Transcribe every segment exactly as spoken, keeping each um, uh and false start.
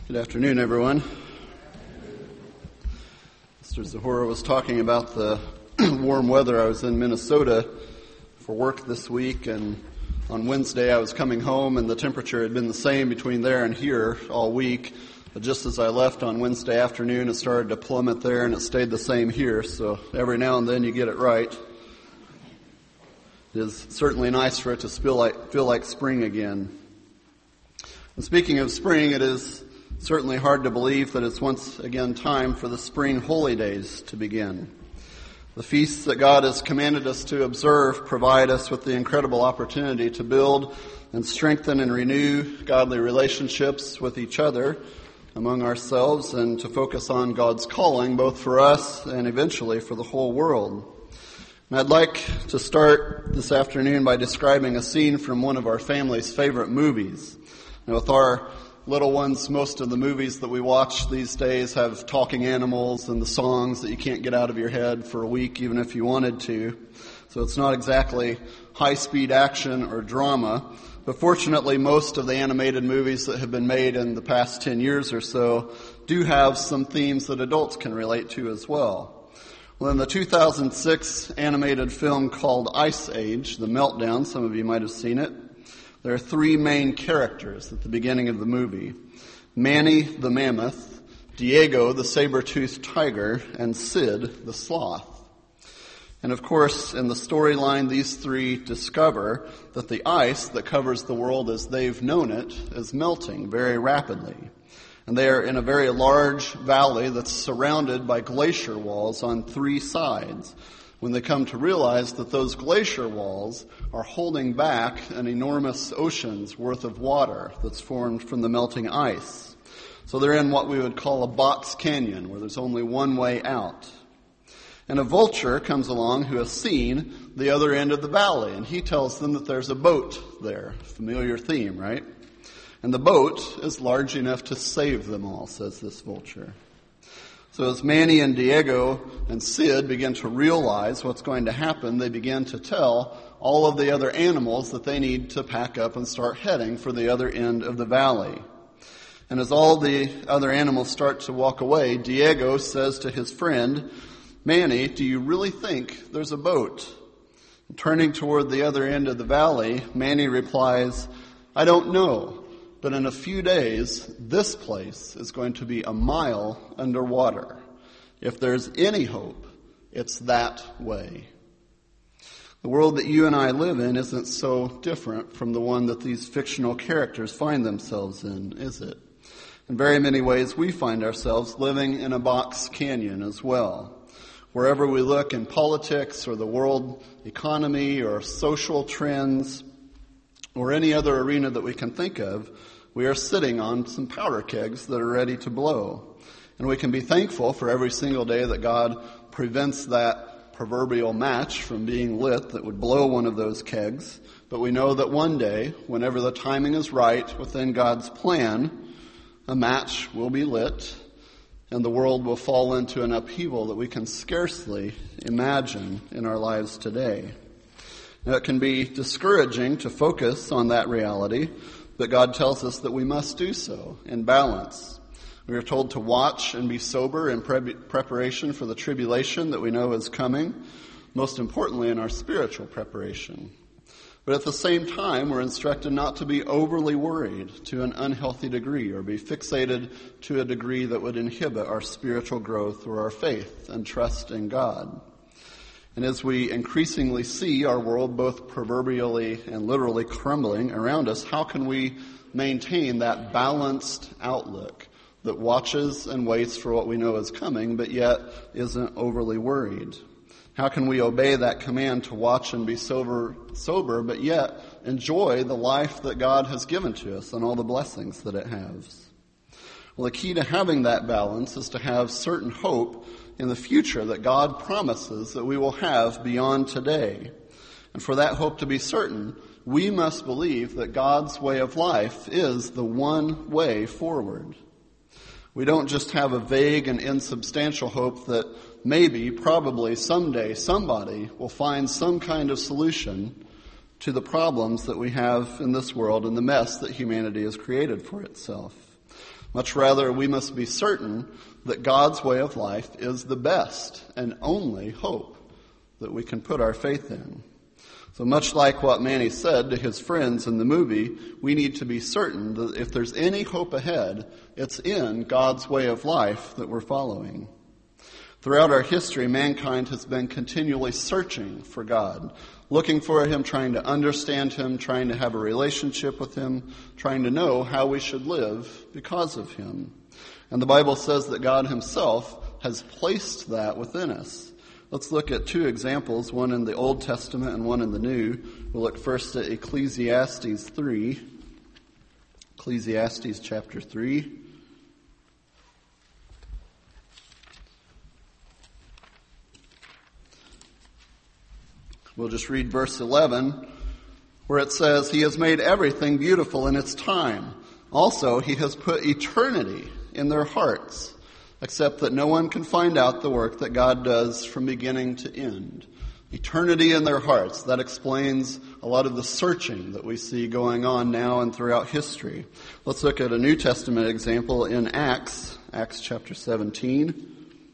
Good afternoon, everyone. Mister Zahora was talking about the warm weather. I was in Minnesota for work this week, and on Wednesday I was coming home, and the temperature had been the same between there and here all week. But just as I left on Wednesday afternoon, it started to plummet there, and it stayed the same here. So every now and then you get it right. It is certainly nice for it to feel like, feel like spring again. And speaking of spring, it is certainly hard to believe that it's once again time for the spring holy days to begin. The feasts that God has commanded us to observe provide us with the incredible opportunity to build and strengthen and renew godly relationships with each other, among ourselves, and to focus on God's calling both for us and eventually for the whole world. And I'd like to start this afternoon by describing a scene from one of our family's favorite movies. Now, with our little ones, most of the movies that we watch these days have talking animals and the songs that you can't get out of your head for a week, even if you wanted to. So it's not exactly high-speed action or drama. But fortunately, most of the animated movies that have been made in the past ten years or so do have some themes that adults can relate to as well. Well, in the two thousand six animated film called Ice Age, The Meltdown, some of you might have seen it, there are three main characters at the beginning of the movie: Manny the mammoth, Diego the saber-toothed tiger, and Sid the sloth. And of course, in the storyline, these three discover that the ice that covers the world as they've known it is melting very rapidly. And they are in a very large valley that's surrounded by glacier walls on three sides, when they come to realize that those glacier walls are holding back an enormous ocean's worth of water that's formed from the melting ice. So they're in what we would call a box canyon, where there's only one way out. And a vulture comes along who has seen the other end of the valley, and he tells them that there's a boat there. Familiar theme, right? And the boat is large enough to save them all, says this vulture. So as Manny and Diego and Sid begin to realize what's going to happen, they begin to tell all of the other animals that they need to pack up and start heading for the other end of the valley. And as all the other animals start to walk away, Diego says to his friend, "Manny, do you really think there's a boat?" And turning toward the other end of the valley, Manny replies, "I don't know. But in a few days, this place is going to be a mile underwater. If there's any hope, it's that way." The world that you and I live in isn't so different from the one that these fictional characters find themselves in, is it? In very many ways, we find ourselves living in a box canyon as well. Wherever we look in politics or the world economy or social trends, or any other arena that we can think of, we are sitting on some powder kegs that are ready to blow. And we can be thankful for every single day that God prevents that proverbial match from being lit that would blow one of those kegs. But we know that one day, whenever the timing is right within God's plan, a match will be lit and the world will fall into an upheaval that we can scarcely imagine in our lives today. Now, it can be discouraging to focus on that reality, but God tells us that we must do so in balance. We are told to watch and be sober in pre- preparation for the tribulation that we know is coming, most importantly in our spiritual preparation. But at the same time, we're instructed not to be overly worried to an unhealthy degree or be fixated to a degree that would inhibit our spiritual growth or our faith and trust in God. And as we increasingly see our world both proverbially and literally crumbling around us, how can we maintain that balanced outlook that watches and waits for what we know is coming, but yet isn't overly worried? How can we obey that command to watch and be sober, sober, but yet enjoy the life that God has given to us and all the blessings that it has? Well, the key to having that balance is to have certain hope in the future that God promises that we will have beyond today. And for that hope to be certain, we must believe that God's way of life is the one way forward. We don't just have a vague and insubstantial hope that maybe, probably, someday somebody will find some kind of solution to the problems that we have in this world and the mess that humanity has created for itself. Much rather, we must be certain that God's way of life is the best and only hope that we can put our faith in. So much like what Manny said to his friends in the movie, we need to be certain that if there's any hope ahead, it's in God's way of life that we're following. Throughout our history, mankind has been continually searching for God, looking for Him, trying to understand Him, trying to have a relationship with Him, trying to know how we should live because of Him. And the Bible says that God Himself has placed that within us. Let's look at two examples, one in the Old Testament and one in the New. We'll look first at Ecclesiastes three. Ecclesiastes chapter three. We'll just read verse eleven, where it says, "He has made everything beautiful in its time. Also, He has put eternity in their hearts, except that no one can find out the work that God does from beginning to end." Eternity in their hearts. That explains a lot of the searching that we see going on now and throughout history. Let's look at a New Testament example in Acts, Acts chapter seventeen.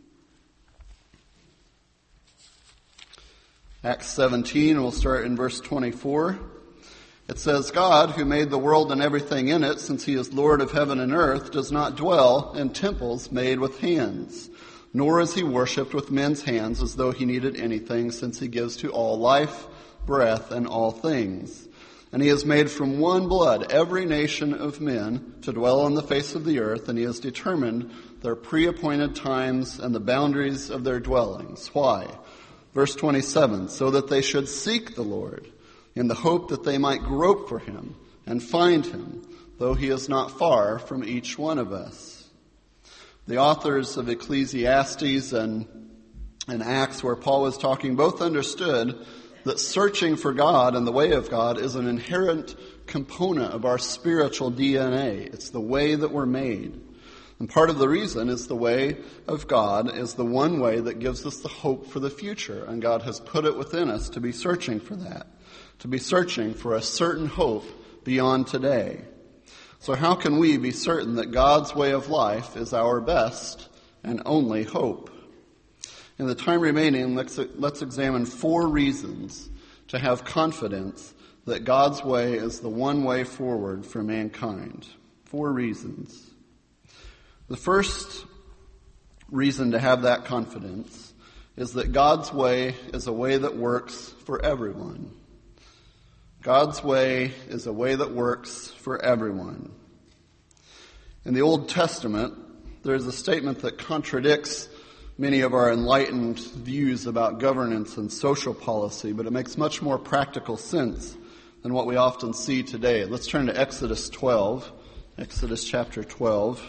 Acts seventeen, we'll start in verse twenty-four. It says, "God, who made the world and everything in it, since He is Lord of heaven and earth, does not dwell in temples made with hands, nor is He worshipped with men's hands as though He needed anything, since He gives to all life, breath, and all things. And He has made from one blood every nation of men to dwell on the face of the earth, and He has determined their pre-appointed times and the boundaries of their dwellings." Why? Verse twenty-seven, "So that they should seek the Lord, in the hope that they might grope for Him and find Him, though He is not far from each one of us." The authors of Ecclesiastes and, and Acts, where Paul was talking, both understood that searching for God and the way of God is an inherent component of our spiritual D N A. It's the way that we're made. And part of the reason is the way of God is the one way that gives us the hope for the future. And God has put it within us to be searching for that, to be searching for a certain hope beyond today. So how can we be certain that God's way of life is our best and only hope? In the time remaining, let's, let's examine four reasons to have confidence that God's way is the one way forward for mankind. Four reasons. The first reason to have that confidence is that God's way is a way that works for everyone. God's way is a way that works for everyone. In the Old Testament, there's a statement that contradicts many of our enlightened views about governance and social policy, but it makes much more practical sense than what we often see today. Let's turn to Exodus twelve, Exodus chapter twelve.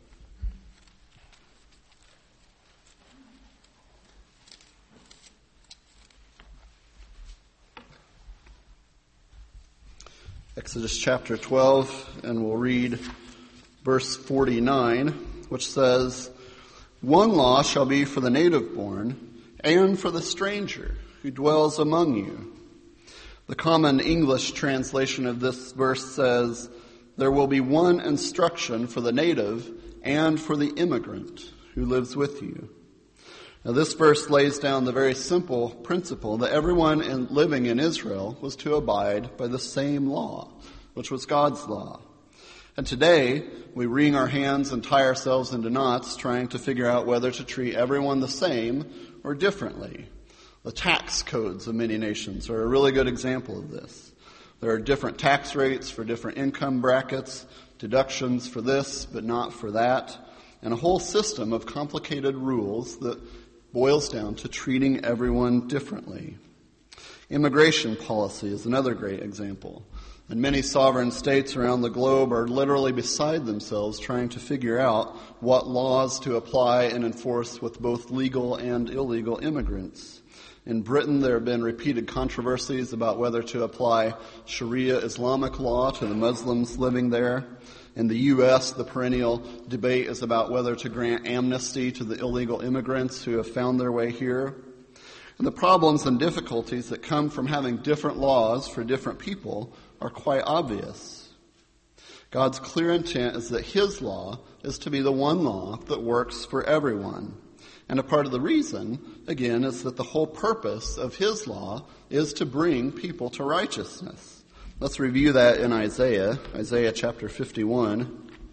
Exodus chapter twelve, and we'll read verse forty-nine, which says, "One law shall be for the native born and for the stranger who dwells among you." The common English translation of this verse says, "There will be one instruction for the native and for the immigrant who lives with you." Now, this verse lays down the very simple principle that everyone in, living in Israel was to abide by the same law, which was God's law. And today, we wring our hands and tie ourselves into knots trying to figure out whether to treat everyone the same or differently. The tax codes of many nations are a really good example of this. There are different tax rates for different income brackets, deductions for this but not for that, and a whole system of complicated rules that boils down to treating everyone differently. Immigration policy is another great example. And many sovereign states around the globe are literally beside themselves trying to figure out what laws to apply and enforce with both legal and illegal immigrants. In Britain, there have been repeated controversies about whether to apply Sharia Islamic law to the Muslims living there. In the U S, the perennial debate is about whether to grant amnesty to the illegal immigrants who have found their way here. And the problems and difficulties that come from having different laws for different people are quite obvious. God's clear intent is that his law is to be the one law that works for everyone. And a part of the reason, again, is that the whole purpose of his law is to bring people to righteousness. Let's review that in Isaiah, Isaiah chapter fifty-one.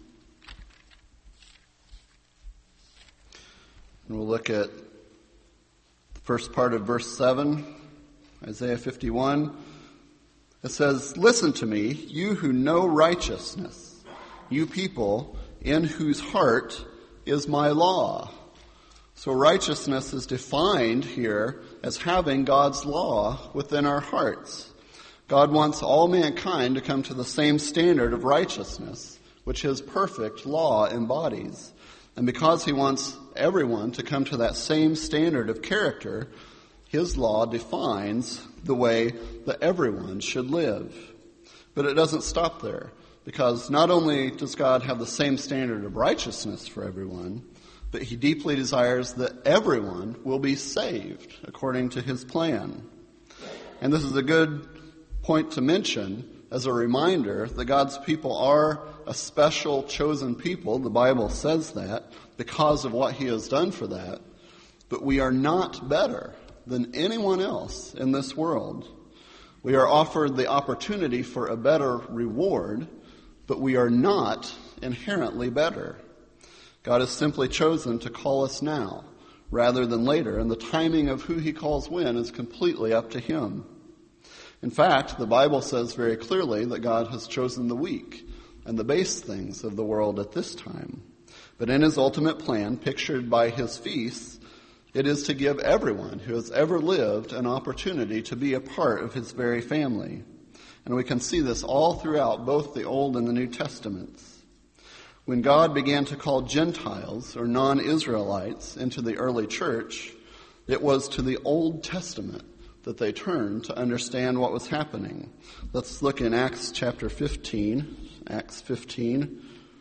And we'll look at the first part of verse seven, Isaiah fifty-one. It says, "Listen to me, you who know righteousness, you people in whose heart is my law." So righteousness is defined here as having God's law within our hearts. God wants all mankind to come to the same standard of righteousness, which his perfect law embodies. And because he wants everyone to come to that same standard of character, his law defines the way that everyone should live. But it doesn't stop there, because not only does God have the same standard of righteousness for everyone, but he deeply desires that everyone will be saved according to his plan. And this is a good point to mention as a reminder that God's people are a special chosen people. The Bible says that because of what he has done for that. But we are not better than anyone else in this world. We are offered the opportunity for a better reward, but we are not inherently better. God has simply chosen to call us now rather than later, and the timing of who he calls when is completely up to him. In fact, the Bible says very clearly that God has chosen the weak and the base things of the world at this time. But in his ultimate plan, pictured by his feasts, it is to give everyone who has ever lived an opportunity to be a part of his very family. And we can see this all throughout both the Old and the New Testaments. When God began to call Gentiles or non-Israelites into the early church, it was to the Old Testament that they turned to understand what was happening. Let's look in Acts chapter fifteen. Acts fifteen.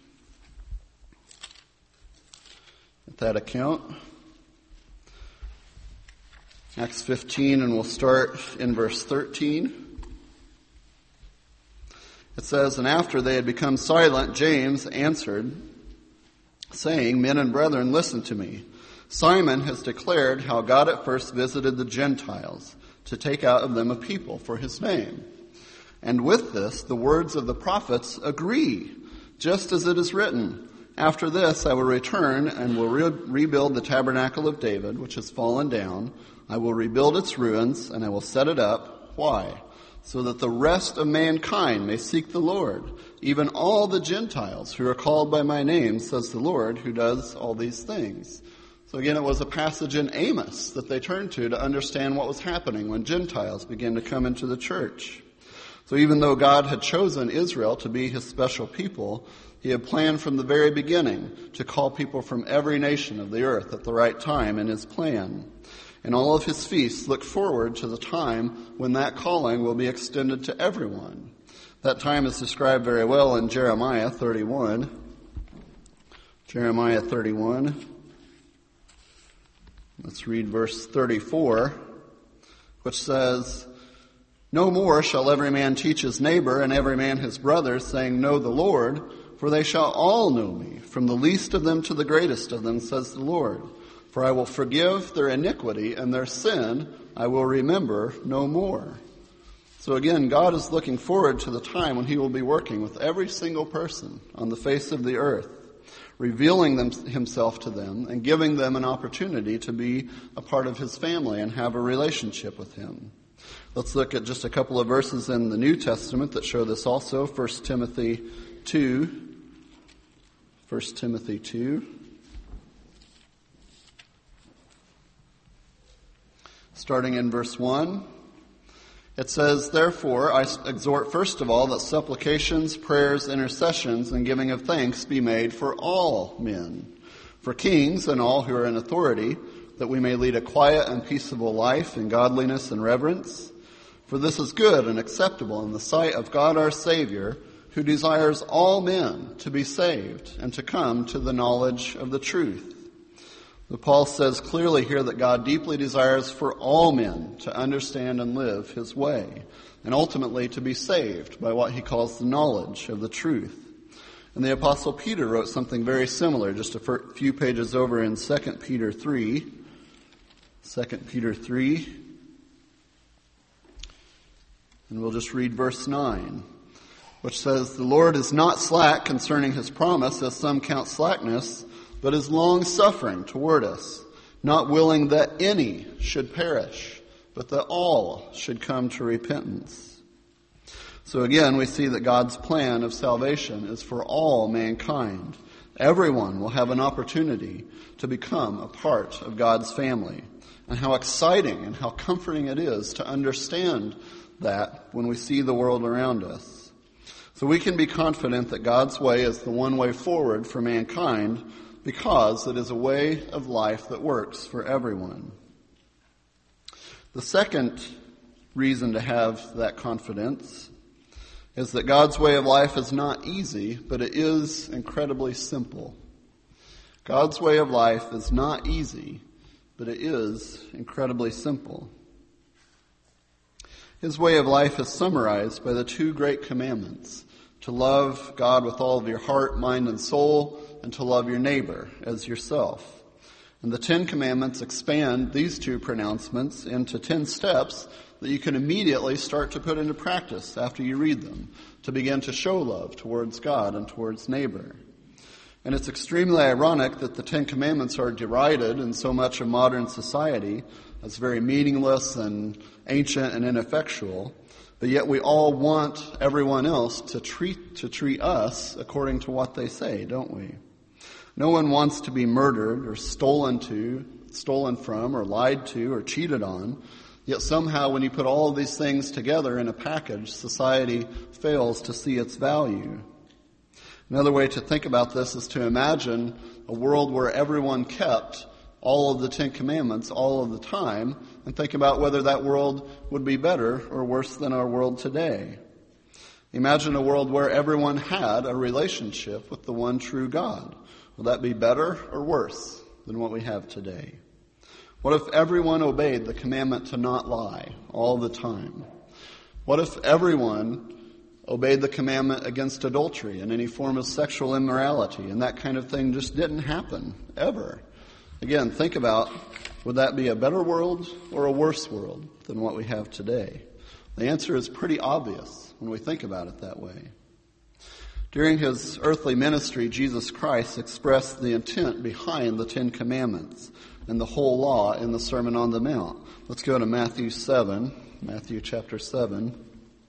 At that account. Acts fifteen, and we'll start in verse thirteen. It says, "And after they had become silent, James answered, saying, 'Men and brethren, listen to me. Simon has declared how God at first visited the Gentiles to take out of them a people for his name. And with this, the words of the prophets agree, just as it is written, after this I will return and will re- rebuild the tabernacle of David, which has fallen down. I will rebuild its ruins, and I will set it up.' Why? So that the rest of mankind may seek the Lord, even all the Gentiles who are called by my name, says the Lord, who does all these things." So again, it was a passage in Amos that they turned to to understand what was happening when Gentiles began to come into the church. So even though God had chosen Israel to be his special people, he had planned from the very beginning to call people from every nation of the earth at the right time in his plan. And all of his feasts look forward to the time when that calling will be extended to everyone. That time is described very well in Jeremiah thirty-one. Jeremiah thirty-one. Let's read verse thirty-four, which says, "No more shall every man teach his neighbor and every man his brother, saying, 'Know the Lord,' for they shall all know me, from the least of them to the greatest of them, says the Lord. For I will forgive their iniquity, and their sin I will remember no more." So again, God is looking forward to the time when he will be working with every single person on the face of the earth, revealing them, himself to them and giving them an opportunity to be a part of his family and have a relationship with him. Let's look at just a couple of verses in the New Testament that show this also. First Timothy two. First Timothy two. Starting in verse one, it says, "Therefore I exhort first of all that supplications, prayers, intercessions, and giving of thanks be made for all men, for kings and all who are in authority, that we may lead a quiet and peaceable life in godliness and reverence. For this is good and acceptable in the sight of God our Savior, who desires all men to be saved and to come to the knowledge of the truth." But Paul says clearly here that God deeply desires for all men to understand and live his way, and ultimately to be saved by what he calls the knowledge of the truth. And the Apostle Peter wrote something very similar, just a few pages over in Second Peter three. Second Peter three. And we'll just read verse nine, which says, "The Lord is not slack concerning his promise, as some count slackness, but is long-suffering toward us, not willing that any should perish, but that all should come to repentance." So again, we see that God's plan of salvation is for all mankind. Everyone will have an opportunity to become a part of God's family. And how exciting and how comforting it is to understand that when we see the world around us. So we can be confident that God's way is the one way forward for mankind because it is a way of life that works for everyone. The second reason to have that confidence is that God's way of life is not easy, but it is incredibly simple. God's way of life is not easy, but it is incredibly simple. His way of life is summarized by the two great commandments: to love God with all of your heart, mind, and soul, and to love your neighbor as yourself. And the Ten Commandments expand these two pronouncements into ten steps that you can immediately start to put into practice after you read them, to begin to show love towards God and towards neighbor. And it's extremely ironic that the Ten Commandments are derided in so much of modern society as very meaningless and ancient and ineffectual, but yet we all want everyone else to treat to treat us according to what they say, don't we? No one wants to be murdered or stolen to, stolen from, or lied to, or cheated on. Yet somehow when you put all of these things together in a package, society fails to see its value. Another way to think about this is to imagine a world where everyone kept all of the Ten Commandments all of the time, and think about whether that world would be better or worse than our world today. Imagine a world where everyone had a relationship with the one true God. Will that be better or worse than what we have today? What if everyone obeyed the commandment to not lie all the time? What if everyone obeyed the commandment against adultery and any form of sexual immorality, and that kind of thing just didn't happen, ever? Again, think about, would that be a better world or a worse world than what we have today? The answer is pretty obvious when we think about it that way. During his earthly ministry, Jesus Christ expressed the intent behind the Ten Commandments and the whole law in the Sermon on the Mount. Let's go to Matthew seven, Matthew chapter seven.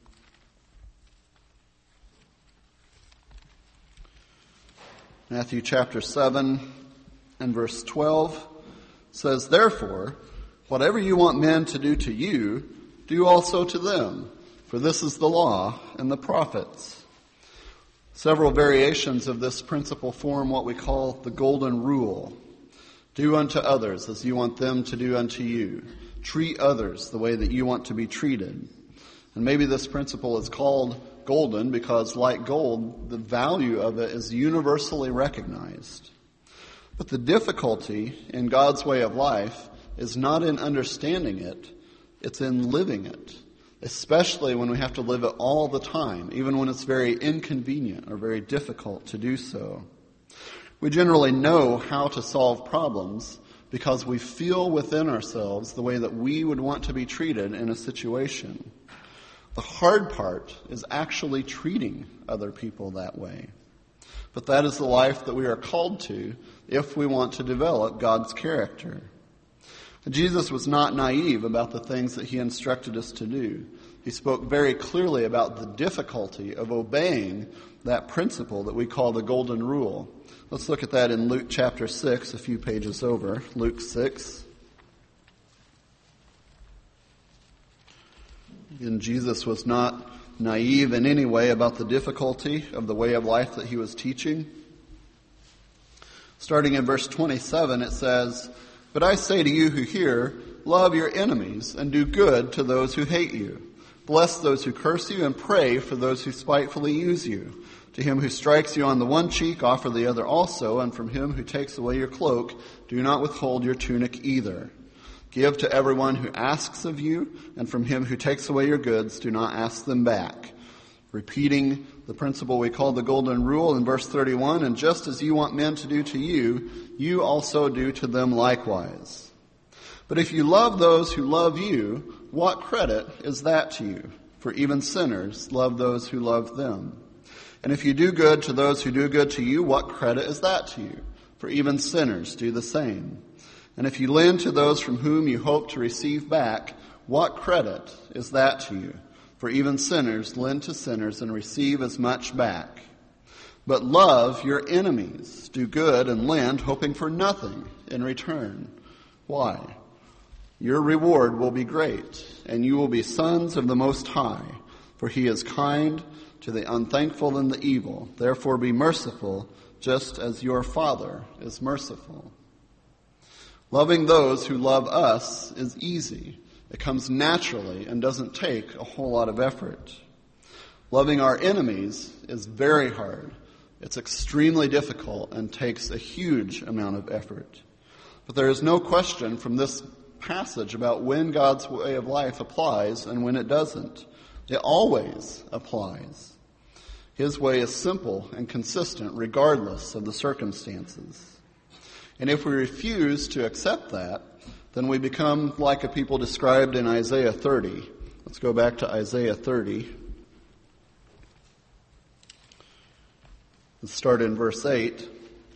Matthew chapter seven and verse twelve says, "Therefore, whatever you want men to do to you, do also to them, for this is the law and the prophets." Several variations of this principle form what we call the golden rule. Do unto others as you want them to do unto you. Treat others the way that you want to be treated. And maybe this principle is called golden because, like gold, the value of it is universally recognized. But the difficulty in God's way of life is not in understanding it, it's in living it. Especially when we have to live it all the time, even when it's very inconvenient or very difficult to do so. We generally know how to solve problems because we feel within ourselves the way that we would want to be treated in a situation. The hard part is actually treating other people that way. But that is the life that we are called to if we want to develop God's character. Jesus was not naive about the things that he instructed us to do. He spoke very clearly about the difficulty of obeying that principle that we call the golden rule. Let's look at that in Luke chapter six, a few pages over. Luke six. And Jesus was not naive in any way about the difficulty of the way of life that he was teaching. Starting in verse twenty-seven, it says, "But I say to you who hear, love your enemies and do good to those who hate you. Bless those who curse you and pray for those who spitefully use you. To him who strikes you on the one cheek, offer the other also, and from him who takes away your cloak, do not withhold your tunic either. Give to everyone who asks of you, and from him who takes away your goods, do not ask them back." Repeating the principle we call the golden rule in verse thirty-one, and just as you want men to do to you, you also do to them likewise. But if you love those who love you, what credit is that to you? For even sinners love those who love them. And if you do good to those who do good to you, what credit is that to you? For even sinners do the same. And if you lend to those from whom you hope to receive back, what credit is that to you? For even sinners lend to sinners and receive as much back. But love your enemies, do good and lend, hoping for nothing in return. Why? Your reward will be great, and you will be sons of the Most High, for he is kind to the unthankful and the evil. Therefore be merciful, just as your Father is merciful. Loving those who love us is easy. It comes naturally and doesn't take a whole lot of effort. Loving our enemies is very hard. It's extremely difficult and takes a huge amount of effort. But there is no question from this passage about when God's way of life applies and when it doesn't. It always applies. His way is simple and consistent regardless of the circumstances. And if we refuse to accept that, then we become like a people described in Isaiah thirty. Let's go back to Isaiah thirty. Let's start in verse eight,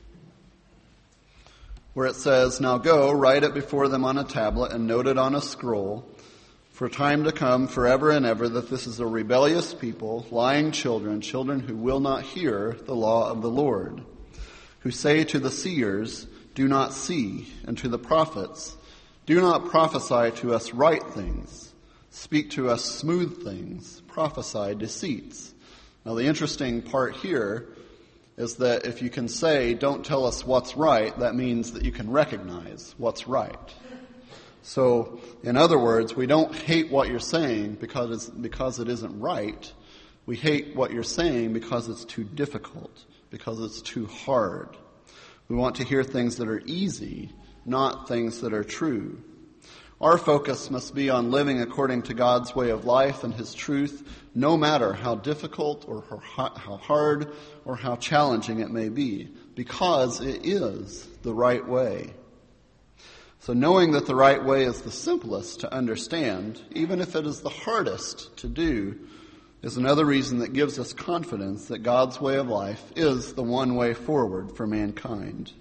where it says, "Now go, write it before them on a tablet and note it on a scroll, for time to come, forever and ever, that this is a rebellious people, lying children, children who will not hear the law of the Lord, who say to the seers, 'Do not see,' and to the prophets, 'Do not prophesy to us right things. Speak to us smooth things. Prophesy deceits.'" Now the interesting part here is that if you can say, "Don't tell us what's right," that means that you can recognize what's right. So, in other words, we don't hate what you're saying because it's, because it isn't right. We hate what you're saying because it's too difficult, because it's too hard. We want to hear things that are easy, not things that are true. Our focus must be on living according to God's way of life and His truth, no matter how difficult or how hard or how challenging it may be, because it is the right way. So knowing that the right way is the simplest to understand, even if it is the hardest to do, is another reason that gives us confidence that God's way of life is the one way forward for mankind.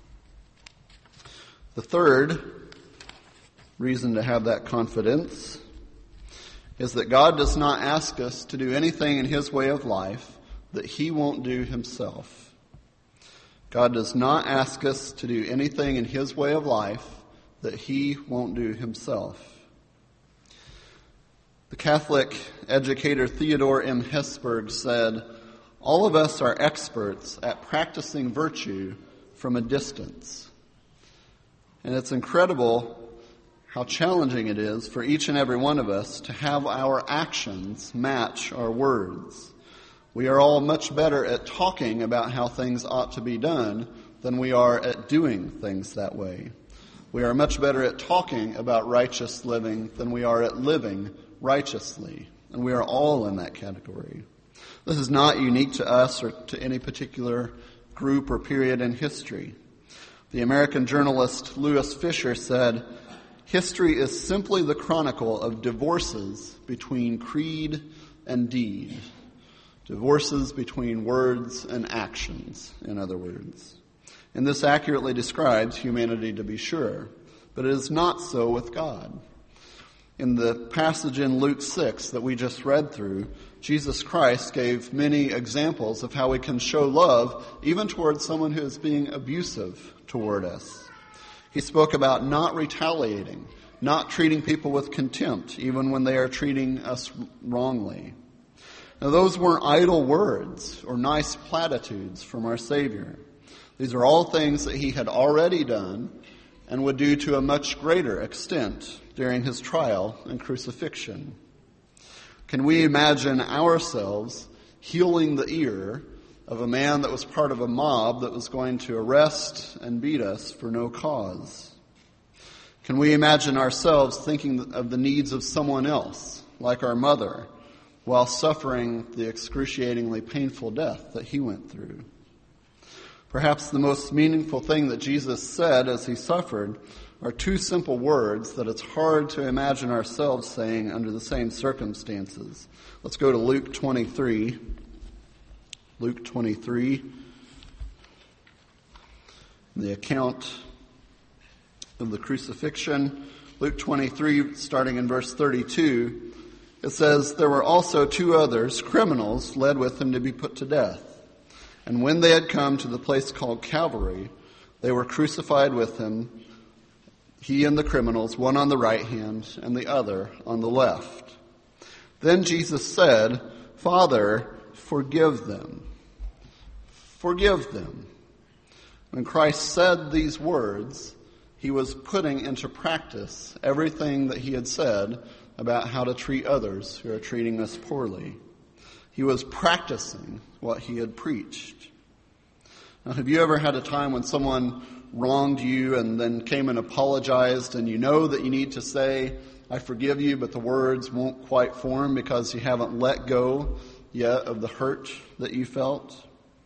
The third reason to have that confidence is that God does not ask us to do anything in His way of life that He won't do Himself. God does not ask us to do anything in His way of life that He won't do Himself. The Catholic educator Theodore M. Hesburgh said, "All of us are experts at practicing virtue from a distance." And it's incredible how challenging it is for each and every one of us to have our actions match our words. We are all much better at talking about how things ought to be done than we are at doing things that way. We are much better at talking about righteous living than we are at living righteously. And we are all in that category. This is not unique to us or to any particular group or period in history. The American journalist Louis Fisher said, "History is simply the chronicle of divorces between creed and deed." Divorces between words and actions, in other words. And this accurately describes humanity, to be sure. But it is not so with God. In the passage in Luke six that we just read through, Jesus Christ gave many examples of how we can show love even towards someone who is being abusive toward us. He spoke about not retaliating, not treating people with contempt, even when they are treating us wrongly. Now, those weren't idle words or nice platitudes from our Savior. These are all things that He had already done and would do to a much greater extent during His trial and crucifixion. Can we imagine ourselves healing the ear of a man that was part of a mob that was going to arrest and beat us for no cause? Can we imagine ourselves thinking of the needs of someone else, like our mother, while suffering the excruciatingly painful death that he went through. Perhaps the most meaningful thing that Jesus said as he suffered are two simple words that it's hard to imagine ourselves saying under the same circumstances. Let's go to Luke twenty-three. Luke twenty-three. The account of the crucifixion. Luke twenty-three, starting in verse thirty-two, it says, "There were also two others, criminals, led with him to be put to death. And when they had come to the place called Calvary, they were crucified with him, he and the criminals, one on the right hand and the other on the left. Then Jesus said, 'Father, forgive them. Forgive them.'" When Christ said these words, he was putting into practice everything that he had said about how to treat others who are treating us poorly. He was practicing what he had preached. Now, have you ever had a time when someone wronged you and then came and apologized, and you know that you need to say, "I forgive you," but the words won't quite form because you haven't let go yet of the hurt that you felt?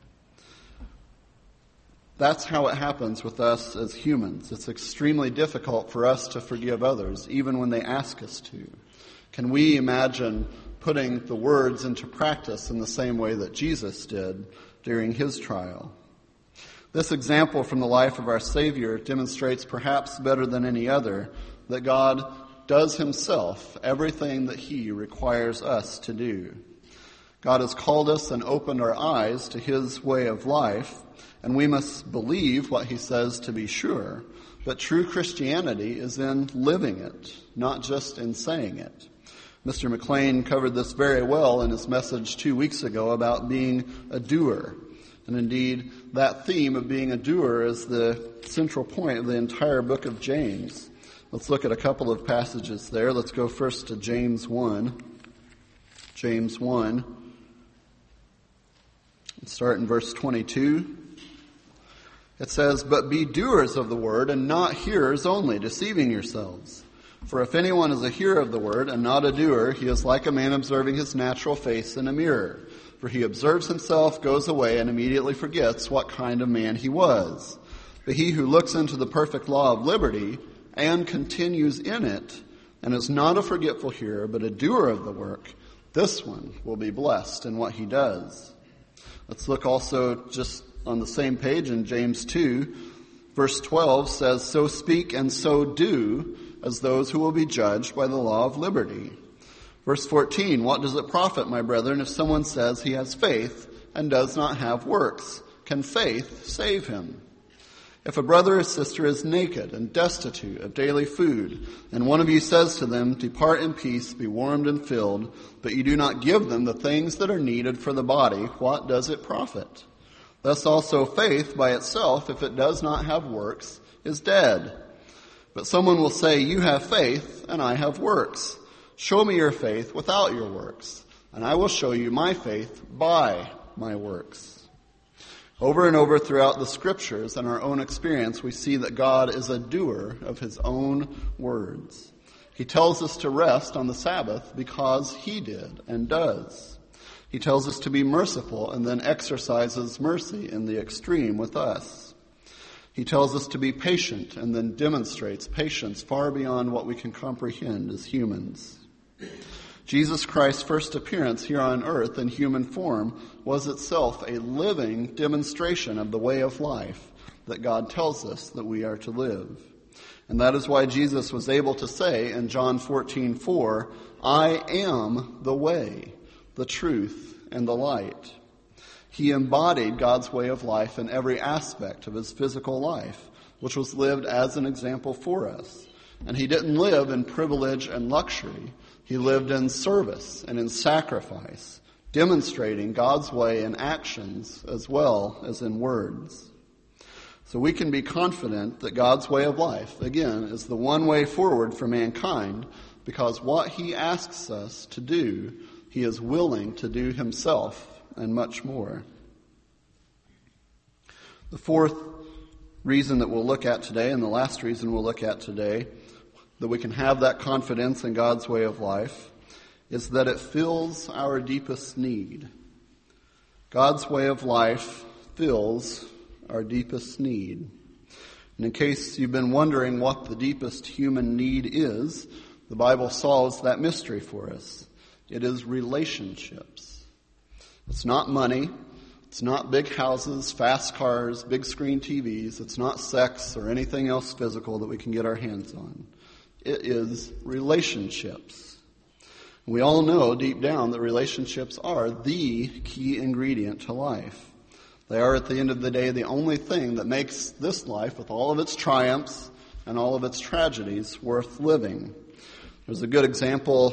That's how it happens with us as humans. It's extremely difficult for us to forgive others, even when they ask us to. Can we imagine putting the words into practice in the same way that Jesus did during his trial? This example from the life of our Savior demonstrates perhaps better than any other that God does himself everything that he requires us to do. God has called us and opened our eyes to his way of life, and we must believe what he says to be sure. But true Christianity is in living it, not just in saying it. Mister McLean covered this very well in his message two weeks ago about being a doer. And indeed, that theme of being a doer is the central point of the entire book of James. Let's look at a couple of passages there. Let's go first to James one. James one. Let's start in verse twenty-two. It says, "But be doers of the word and not hearers only, deceiving yourselves. For if anyone is a hearer of the word and not a doer, he is like a man observing his natural face in a mirror. For he observes himself, goes away, and immediately forgets what kind of man he was. But he who looks into the perfect law of liberty and continues in it, and is not a forgetful hearer, but a doer of the work, this one will be blessed in what he does." Let's look also just on the same page in James two. Verse twelve says, "So speak and so do as those who will be judged by the law of liberty." Verse fourteen, "What does it profit, my brethren, if someone says he has faith and does not have works? Can faith save him? If a brother or sister is naked and destitute of daily food, and one of you says to them, 'Depart in peace, be warmed and filled,' but you do not give them the things that are needed for the body, what does it profit? Thus also faith by itself, if it does not have works, is dead. But someone will say, 'You have faith, and I have works. Show me your faith without your works, and I will show you my faith by my works.'" Over and over throughout the scriptures and our own experience, we see that God is a doer of his own words. He tells us to rest on the Sabbath because he did and does. He tells us to be merciful and then exercises mercy in the extreme with us. He tells us to be patient and then demonstrates patience far beyond what we can comprehend as humans. Jesus Christ's first appearance here on earth in human form was itself a living demonstration of the way of life that God tells us that we are to live. And that is why Jesus was able to say in John fourteen four, "I am the way, the truth, and the light." He embodied God's way of life in every aspect of his physical life, which was lived as an example for us. And he didn't live in privilege and luxury. He lived in service and in sacrifice, demonstrating God's way in actions as well as in words. So we can be confident that God's way of life, again, is the one way forward for mankind, because what he asks us to do, he is willing to do himself and much more. The fourth reason that we'll look at today, and the last reason we'll look at today, that we can have that confidence in God's way of life, is that it fills our deepest need. God's way of life fills our deepest need. And in case you've been wondering what the deepest human need is, the Bible solves that mystery for us. It is relationships. It's not money. It's not big houses, fast cars, big screen T Vs. It's not sex or anything else physical that we can get our hands on. It is relationships. We all know deep down that relationships are the key ingredient to life. They are, at the end of the day, the only thing that makes this life, with all of its triumphs and all of its tragedies, worth living. There's a good example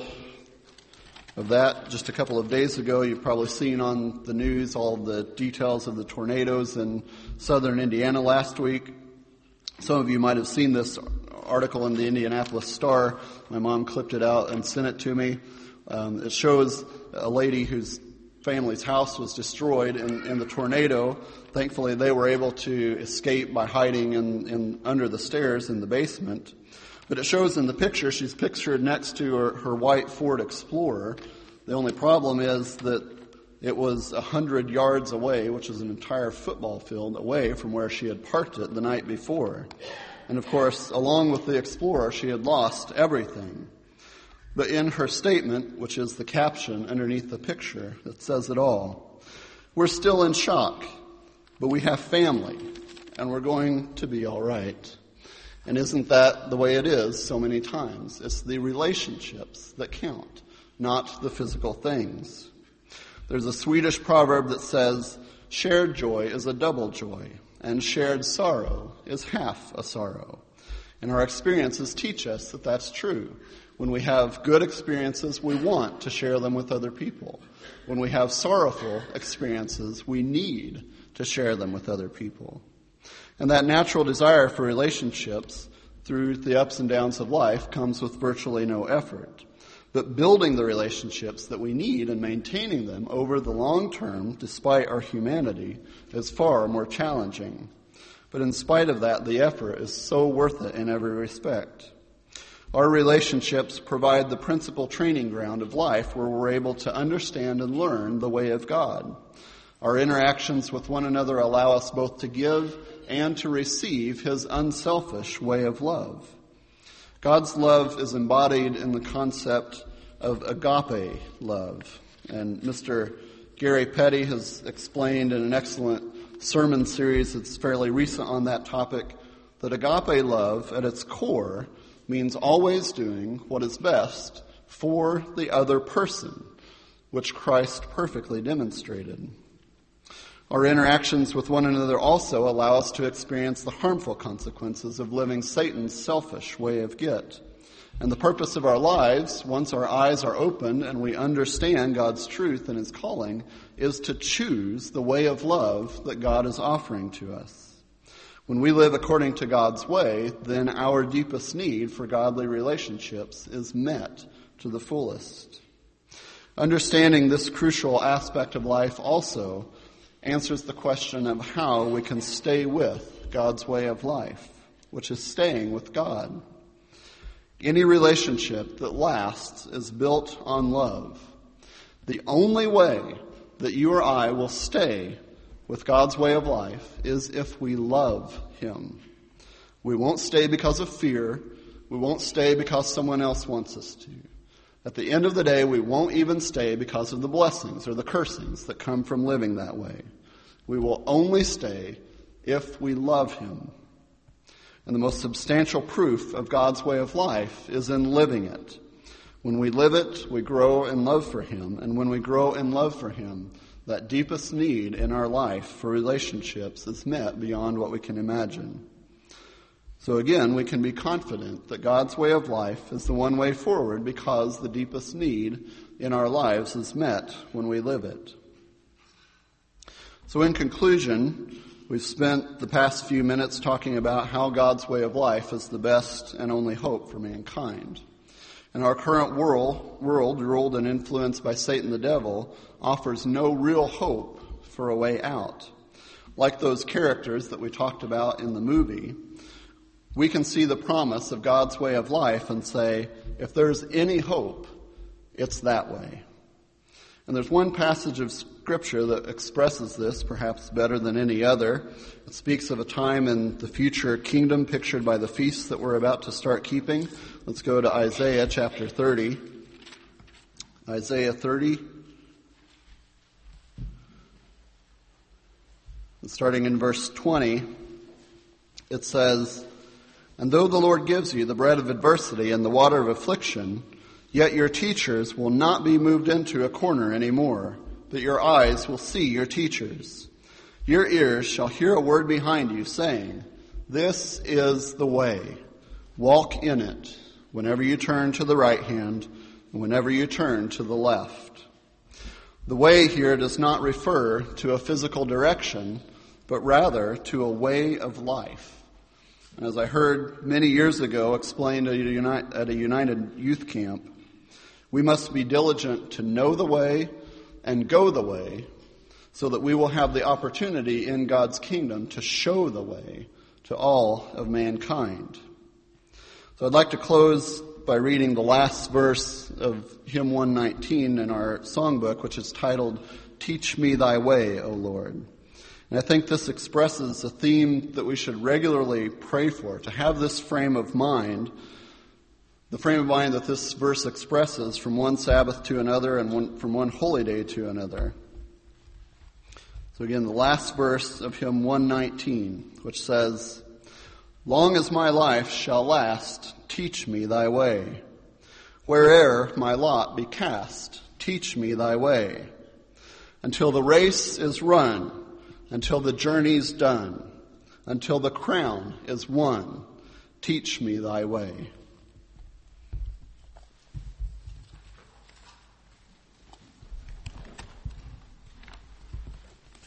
of that just a couple of days ago. You've probably seen on the news all the details of the tornadoes in southern Indiana last week. Some of you might have seen this article in the Indianapolis Star. My mom clipped it out and sent it to me. Um, it shows a lady whose family's house was destroyed in, in the tornado. Thankfully, they were able to escape by hiding in, in under the stairs in the basement. But it shows in the picture, she's pictured next to her, her white Ford Explorer. The only problem is that it was a hundred yards away, which is an entire football field away from where she had parked it the night before. And of course, along with the Explorer, she had lost everything. But in her statement, which is the caption underneath the picture, it says it all. We're still in shock, but we have family, and we're going to be all right. And isn't that the way it is so many times? It's the relationships that count, not the physical things. There's a Swedish proverb that says, shared joy is a double joy, and shared sorrow is half a sorrow. And our experiences teach us that that's true. When we have good experiences, we want to share them with other people. When we have sorrowful experiences, we need to share them with other people. And that natural desire for relationships through the ups and downs of life comes with virtually no effort. But building the relationships that we need and maintaining them over the long term, despite our humanity, is far more challenging. But in spite of that, the effort is so worth it in every respect. Our relationships provide the principal training ground of life where we're able to understand and learn the way of God. Our interactions with one another allow us both to give and to receive His unselfish way of love. God's love is embodied in the concept of agape love. And Mister Gary Petty has explained in an excellent sermon series that's fairly recent on that topic that agape love at its core means always doing what is best for the other person, which Christ perfectly demonstrated. Our interactions with one another also allow us to experience the harmful consequences of living Satan's selfish way of get. And the purpose of our lives, once our eyes are opened and we understand God's truth and His calling, is to choose the way of love that God is offering to us. When we live according to God's way, then our deepest need for godly relationships is met to the fullest. Understanding this crucial aspect of life also answers the question of how we can stay with God's way of life, which is staying with God. Any relationship that lasts is built on love. The only way that you or I will stay with God's way of life is if we love Him. We won't stay because of fear. We won't stay because someone else wants us to. At the end of the day, we won't even stay because of the blessings or the cursings that come from living that way. We will only stay if we love Him. And the most substantial proof of God's way of life is in living it. When we live it, we grow in love for Him. And when we grow in love for Him, that deepest need in our life for relationships is met beyond what we can imagine. So again, we can be confident that God's way of life is the one way forward because the deepest need in our lives is met when we live it. So in conclusion, we've spent the past few minutes talking about how God's way of life is the best and only hope for mankind. And our current world, world, ruled and influenced by Satan the devil, offers no real hope for a way out. Like those characters that we talked about in the movie, we can see the promise of God's way of life and say, if there's any hope, It's that way. And there's one passage of Scripture that expresses this perhaps better than any other. It speaks of a time in the future kingdom pictured by the feasts that we're about to start keeping. Let's go to Isaiah chapter thirty. Isaiah thirty. And starting in verse twenty, it says, "And though the Lord gives you the bread of adversity and the water of affliction, yet your teachers will not be moved into a corner anymore, but your eyes will see your teachers. Your ears shall hear a word behind you saying, 'This is the way. Walk in it,' whenever you turn to the right hand and whenever you turn to the left." The way here does not refer to a physical direction, but rather to a way of life. And as I heard many years ago explained at a United Youth Camp, we must be diligent to know the way and go the way so that we will have the opportunity in God's kingdom to show the way to all of mankind. So I'd like to close by reading the last verse of hymn one nineteen in our songbook, which is titled, "Teach Me Thy Way, O Lord." And I think this expresses a theme that we should regularly pray for, to have this frame of mind, the frame of mind that this verse expresses from one Sabbath to another and one, from one holy day to another. So again, the last verse of hymn one nineteen, which says, "Long as my life shall last, teach me thy way. Where'er my lot be cast, teach me thy way. Until the race is run, until the journey's done, until the crown is won, teach me thy way."